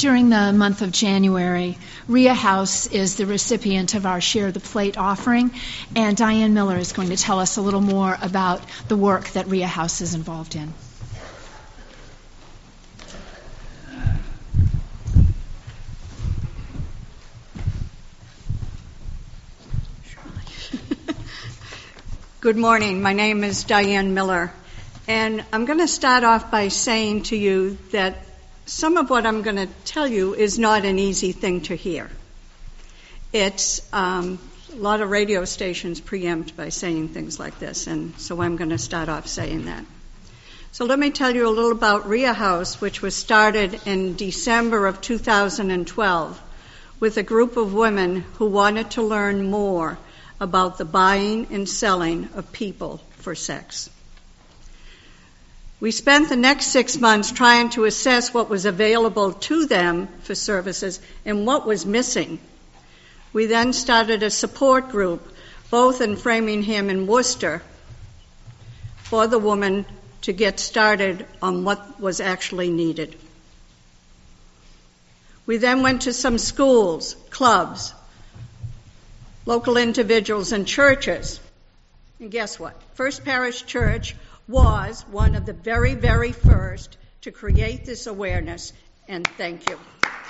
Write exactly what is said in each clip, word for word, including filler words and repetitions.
During the month of January, Rhea House is the recipient of our Share the Plate offering, and Diane Miller is going to tell us a little more about the work that Rhea House is involved in. Good morning. My name is Diane Miller, and I'm going to start off by saying to you that some of what I'm going to tell you is not an easy thing to hear. It's um, a lot of radio stations preempt by saying things like this, and so I'm going to start off saying that. So let me tell you a little about Rhea House, which was started in December of two thousand twelve with a group of women who wanted to learn more about the buying and selling of people for sex. We spent the next six months trying to assess what was available to them for services and what was missing. We then started a support group, both in Framingham and Worcester, for the woman to get started on what was actually needed. We then went to some schools, clubs, local individuals, and churches. And guess what? First Parish Church was one of the very, very first to create this awareness, and thank you.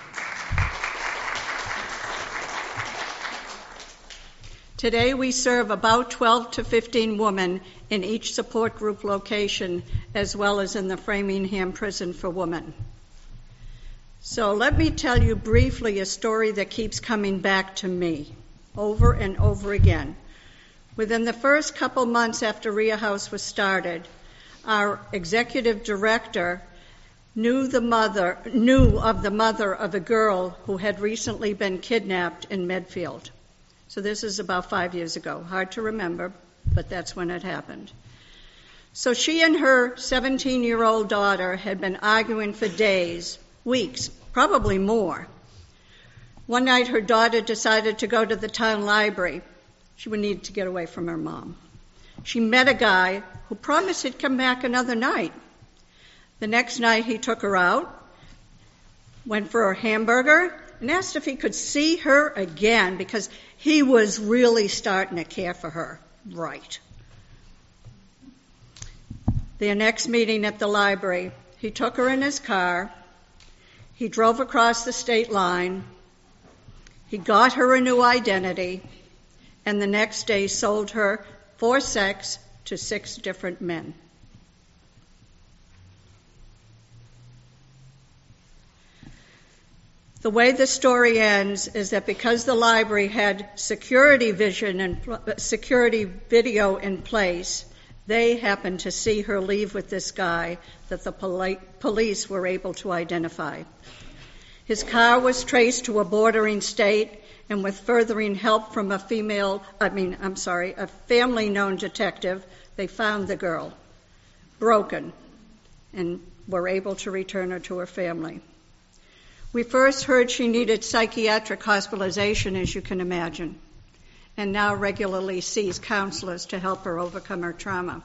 Today we serve about twelve to fifteen women in each support group location, as well as in the Framingham Prison for Women. So let me tell you briefly a story that keeps coming back to me over and over again. Within the first couple months after Rhea House was started, our executive director knew the mother knew of the mother of a girl who had recently been kidnapped in Medfield. So this is about five years ago. Hard to remember, but that's when it happened. So she and her seventeen-year-old daughter had been arguing for days, weeks, probably more. One night, her daughter decided to go to the town library. She would need to get away from her mom. She met a guy who promised he'd come back another night. The next night, he took her out, went for a hamburger, and asked if he could see her again because he was really starting to care for her. Right. Their next meeting at the library, he took her in his car. He drove across the state line. He got her a new identity, and the next day sold her for sex to six different men. The way the story ends is that because the library had security vision and security video in place, they happened to see her leave with this guy that the poli- police were able to identify. His car was traced to a bordering state, and with furthering help from a female, I mean, I'm sorry, a family-known detective, they found the girl, broken, and were able to return her to her family. We first heard she needed psychiatric hospitalization, as you can imagine, and now regularly sees counselors to help her overcome her trauma.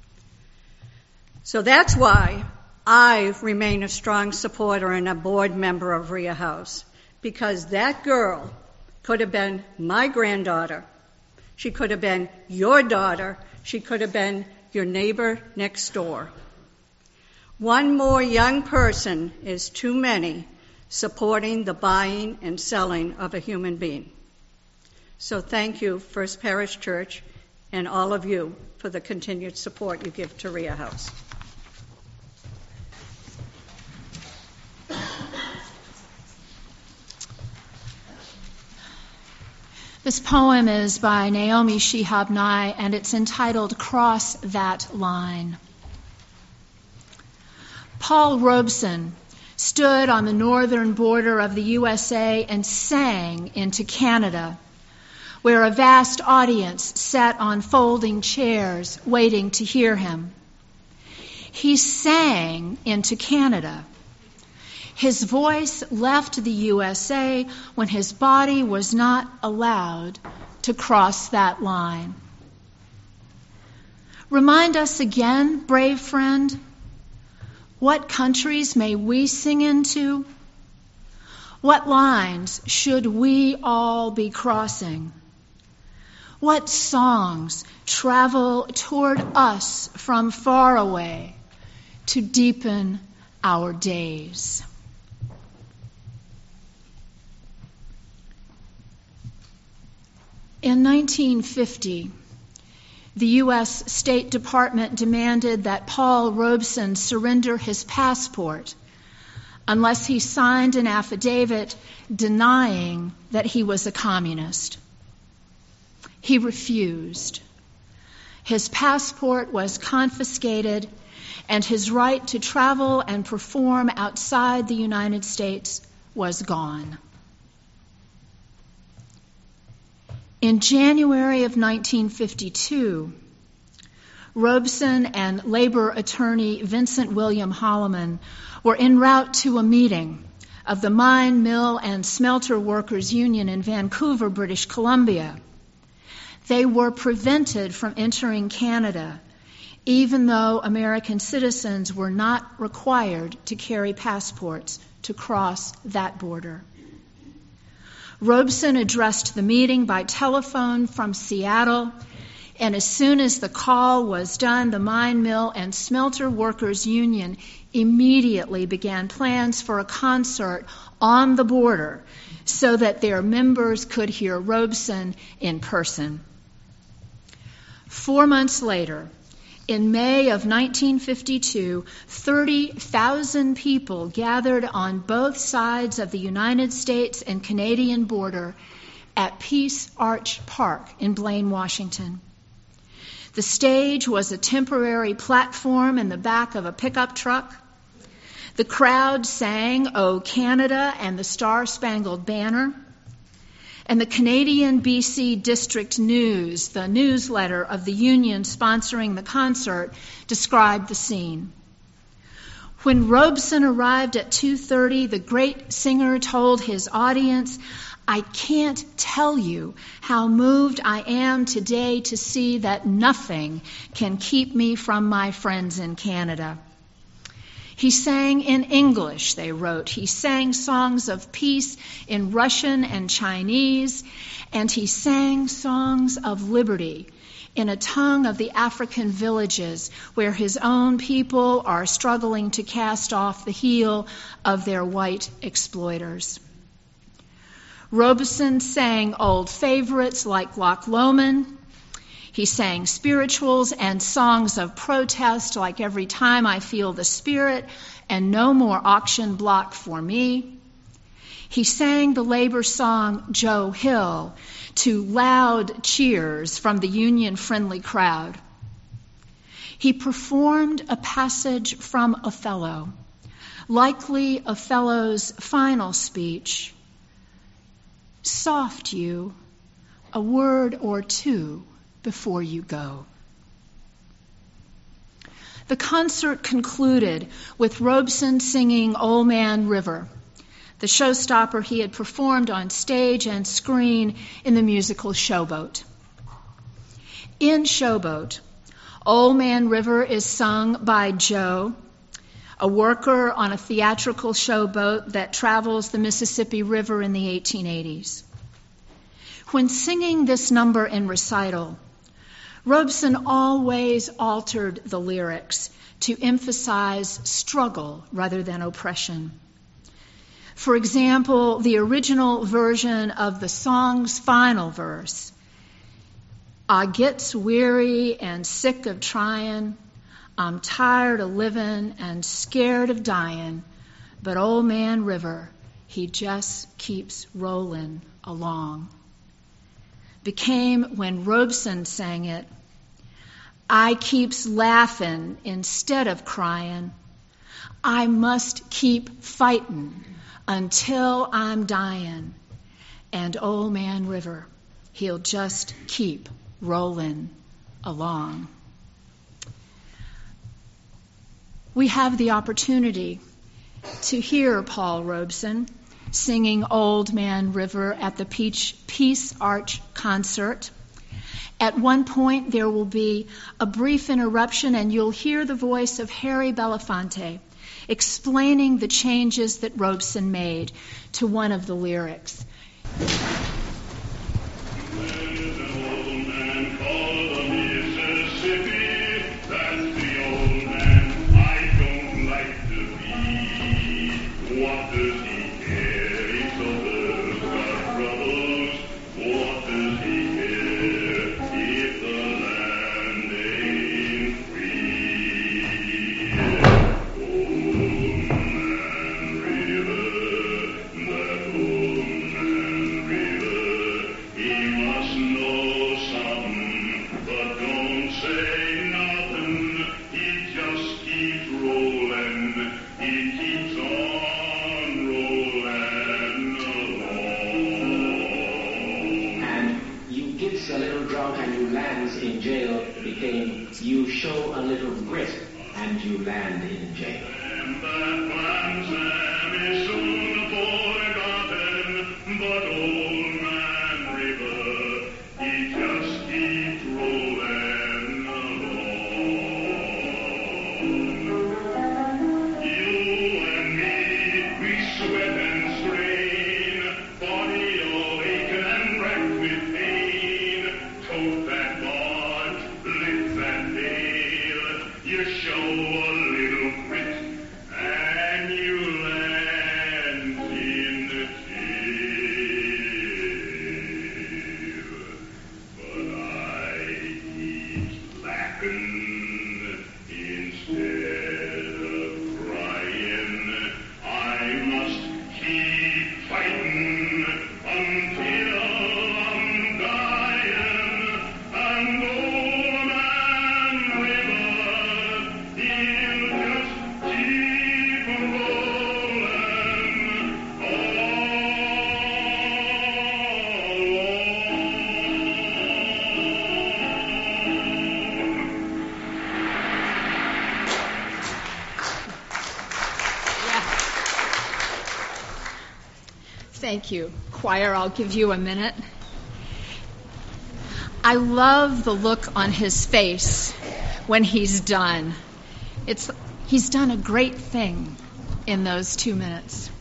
So that's why I remain a strong supporter and a board member of Rhea House, because that girl could have been my granddaughter. She could have been your daughter. She could have been your neighbor next door. One more young person is too many supporting the buying and selling of a human being. So thank you, First Parish Church, and all of you for the continued support you give to Rhea House. This poem is by Naomi Shihab Nye, and it's entitled Cross That Line. Paul Robeson stood on the northern border of the U S A and sang into Canada, where a vast audience sat on folding chairs waiting to hear him. He sang into Canada. His voice left the U S A when his body was not allowed to cross that line. Remind us again, brave friend, what countries may we sing into? What lines should we all be crossing? What songs travel toward us from far away to deepen our days? In nineteen fifty, the U S State Department demanded that Paul Robeson surrender his passport unless he signed an affidavit denying that he was a communist. He refused. His passport was confiscated, and his right to travel and perform outside the United States was gone. In January of nineteen fifty-two, Robeson and labor attorney Vincent William Holloman were en route to a meeting of the Mine, Mill, and Smelter Workers Union in Vancouver, British Columbia. They were prevented from entering Canada, even though American citizens were not required to carry passports to cross that border. Robeson addressed the meeting by telephone from Seattle, and as soon as the call was done, the Mine, Mill, and Smelter Workers Union immediately began plans for a concert on the border so that their members could hear Robeson in person. Four months later, in May of nineteen fifty-two, thirty thousand people gathered on both sides of the United States and Canadian border at Peace Arch Park in Blaine, Washington. The stage was a temporary platform in the back of a pickup truck. The crowd sang "O Canada" and the Star-Spangled Banner. And the Canadian B C District News, the newsletter of the union sponsoring the concert, described the scene. When Robeson arrived at two thirty, the great singer told his audience, "I can't tell you how moved I am today to see that nothing can keep me from my friends in Canada." He sang in English, they wrote. He sang songs of peace in Russian and Chinese, and he sang songs of liberty in a tongue of the African villages where his own people are struggling to cast off the heel of their white exploiters. Robeson sang old favorites like Loch Lomond. He sang spirituals and songs of protest like Every Time I Feel the Spirit and No More Auction Block for Me. He sang the labor song Joe Hill to loud cheers from the union-friendly crowd. He performed a passage from Othello, likely Othello's final speech. "Soft you, a word or two before you go." The concert concluded with Robeson singing Old Man River, the showstopper he had performed on stage and screen in the musical Showboat. In Showboat, Old Man River is sung by Joe, a worker on a theatrical showboat that travels the Mississippi River in the eighteen eighties. When singing this number in recital, Robeson always altered the lyrics to emphasize struggle rather than oppression. For example, the original version of the song's final verse, "I gets weary and sick of trying, I'm tired of living and scared of dying, but Old Man River, he just keeps rolling along," became, when Robeson sang it, "I keeps laughing instead of crying. I must keep fighting until I'm dying. And Old Man River, he'll just keep rolling along." We have the opportunity to hear Paul Robeson singing Old Man River at the Peace Arch concert. At one point, there will be a brief interruption, and you'll hear the voice of Harry Belafonte explaining the changes that Robeson made to one of the lyrics. Thank you. Choir, I'll give you a minute. I love the look on his face when he's done. It's, he's done a great thing in those two minutes.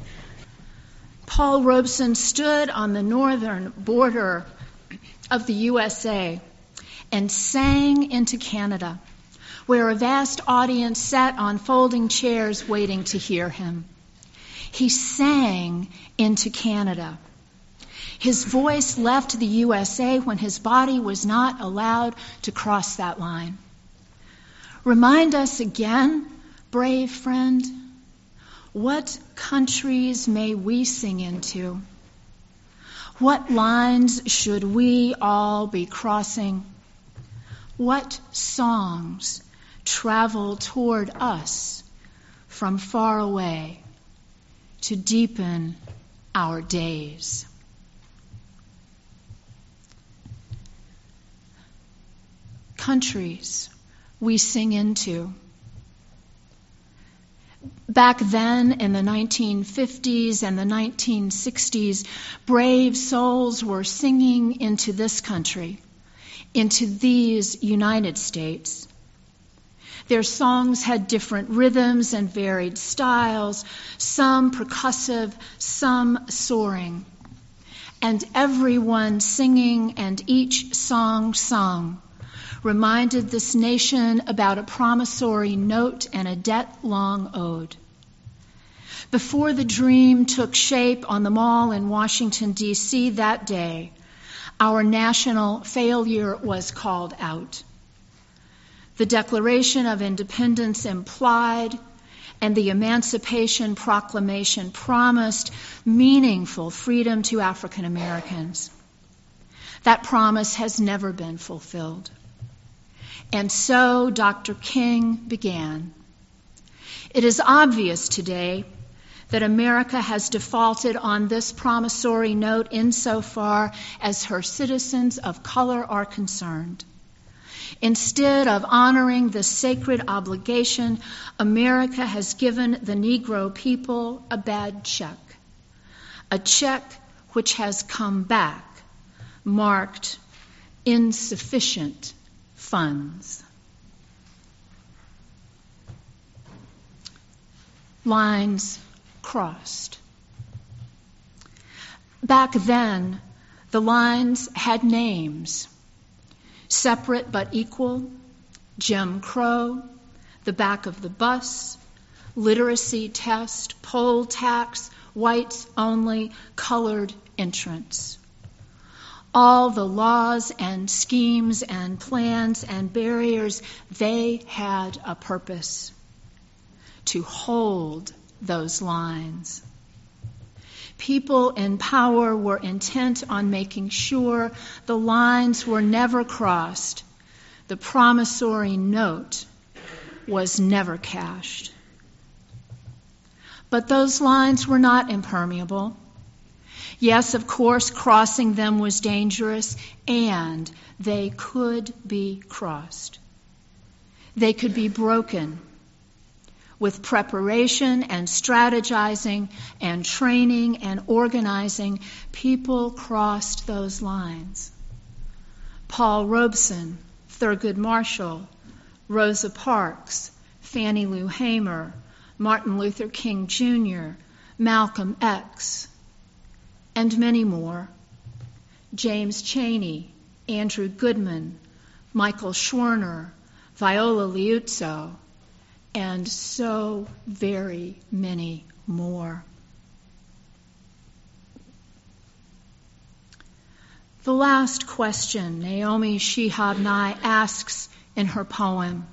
Paul Robeson stood on the northern border of the U S A and sang into Canada, where a vast audience sat on folding chairs waiting to hear him. He sang into Canada. His voice left the U S A when his body was not allowed to cross that line. Remind us again, brave friend, what countries may we sing into? What lines should we all be crossing? What songs travel toward us from far away to deepen our days? Countries we sing into. Back then, in the nineteen fifties and the nineteen sixties, brave souls were singing into this country, into these United States. Their songs had different rhythms and varied styles, some percussive, some soaring. And everyone singing and each song sung reminded this nation about a promissory note and a debt-long ode. Before the dream took shape on the Mall in Washington, D C that day, our national failure was called out. The Declaration of Independence implied, and the Emancipation Proclamation promised meaningful freedom to African Americans. That promise has never been fulfilled. And so Doctor King began. It is obvious today that America has defaulted on this promissory note insofar as her citizens of color are concerned. Instead of honoring this sacred obligation, America has given the Negro people a bad check, a check which has come back marked insufficient funds. lines crossed. Back then, the lines had names: separate but equal, Jim Crow, the back of the bus, literacy test, poll tax, whites only, colored entrance. All the laws and schemes and plans and barriers, they had a purpose: to hold those lines. People in power were intent on making sure the lines were never crossed. The promissory note was never cashed. But those lines were not impermeable. Yes, of course, crossing them was dangerous, and they could be crossed. They could be broken. With preparation and strategizing and training and organizing, people crossed those lines. Paul Robeson, Thurgood Marshall, Rosa Parks, Fannie Lou Hamer, Martin Luther King Junior, Malcolm X, and many more. James Chaney, Andrew Goodman, Michael Schwerner, Viola Liuzzo, and so very many more. The last question Naomi Shihab Nye asks in her poem: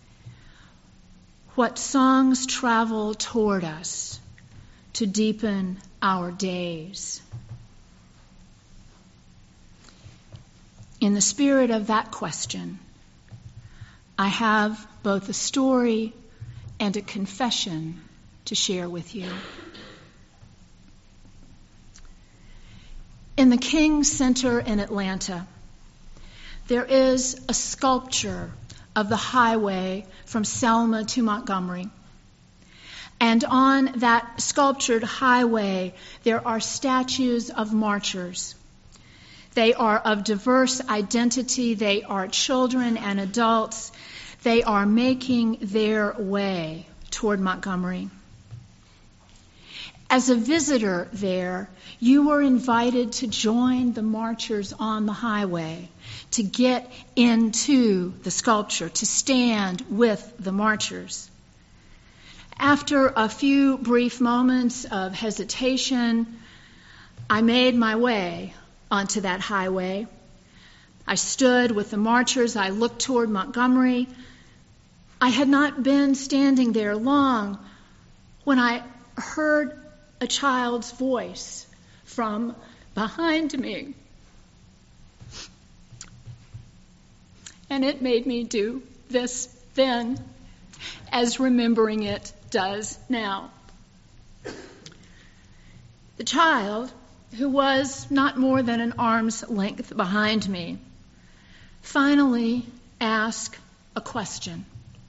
what songs travel toward us to deepen our days? In the spirit of that question, I have both a story and a confession to share with you. In the King Center in Atlanta, there is a sculpture of the highway from Selma to Montgomery. And on that sculptured highway, there are statues of marchers. They are of diverse identity. They are children and adults. They are making their way toward Montgomery. As a visitor there, you were invited to join the marchers on the highway, to get into the sculpture, to stand with the marchers. After a few brief moments of hesitation, I made my way onto that highway. I stood with the marchers. I looked toward Montgomery. I had not been standing there long when I heard a child's voice from behind me. And it made me do this then, as remembering it does now. The child, who was not more than an arm's length behind me, finally asked a question.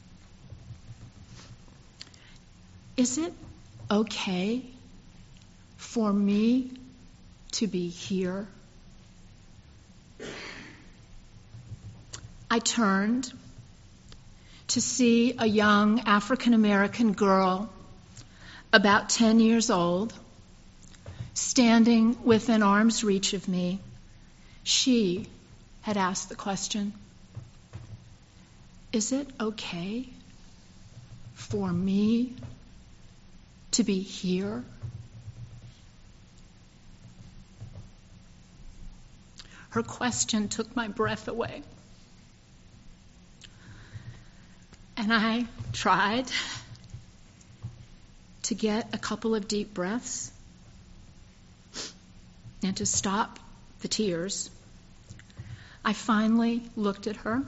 Is it okay for me to be here? I turned to see a young African-American girl, about ten years old, standing within arm's reach of me. She had asked the question, is it okay for me to be here? Her question took my breath away. And I tried to get a couple of deep breaths and to stop the tears. I finally looked at her,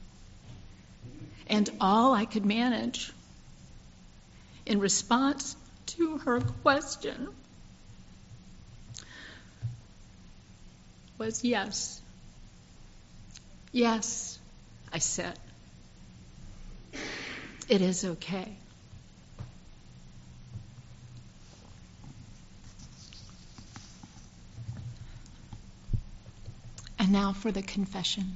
and all I could manage in response to her question was yes. Yes, I said. It is okay. And now for the confession.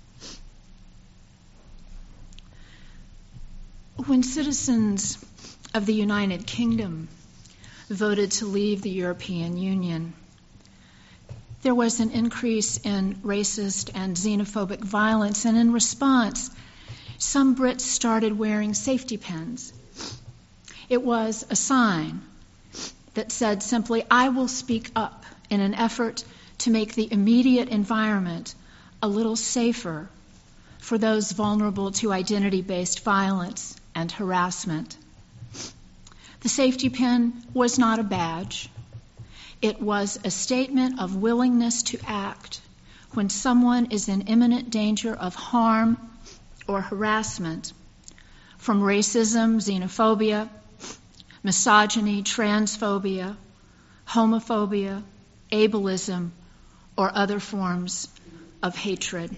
When citizens of the United Kingdom voted to leave the European Union, there was an increase in racist and xenophobic violence, and in response, some Brits started wearing safety pins. It was a sign that said simply, "I will speak up," in an effort to make the immediate environment a little safer for those vulnerable to identity-based violence and harassment. The safety pin was not a badge. It was a statement of willingness to act when someone is in imminent danger of harm or harassment from racism, xenophobia, misogyny, transphobia, homophobia, ableism, or other forms of hatred.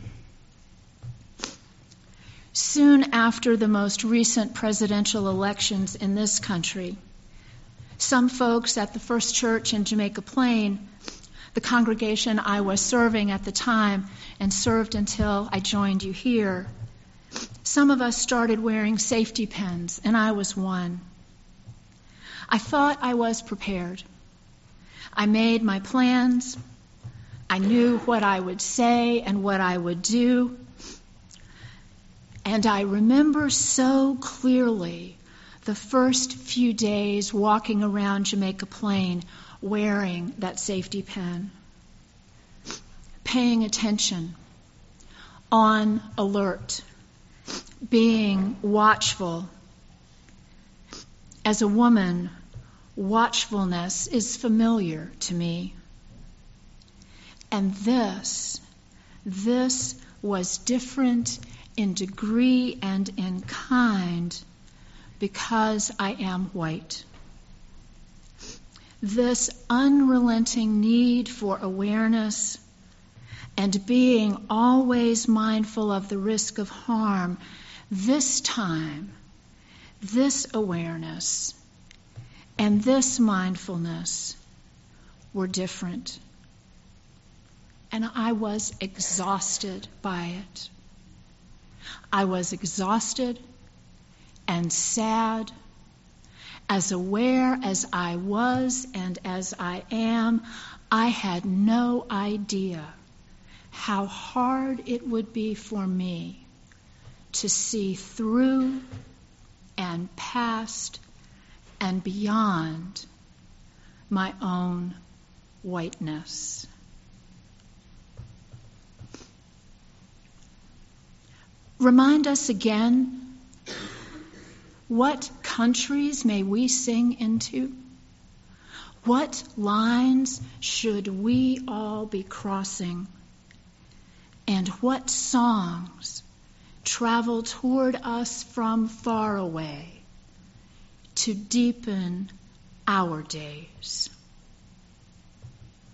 Soon after the most recent presidential elections in this country, some folks at the First Church in Jamaica Plain, the congregation I was serving at the time and served until I joined you here, some of us started wearing safety pins, and I was one. I thought I was prepared. I made my plans. I knew what I would say and what I would do. And I remember so clearly the first few days walking around Jamaica Plain wearing that safety pin, paying attention, on alert, being watchful. As a woman, watchfulness is familiar to me. And this, this was different in degree and in kind because I am white. This unrelenting need for awareness and being always mindful of the risk of harm, this time, this awareness and this mindfulness were different. And I was exhausted by it. I was exhausted and sad, as aware as I was and as I am. I had no idea how hard it would be for me to see through and past and beyond my own whiteness. Remind us again, what countries may we sing into? What lines should we all be crossing? And what songs travel toward us from far away to deepen our days?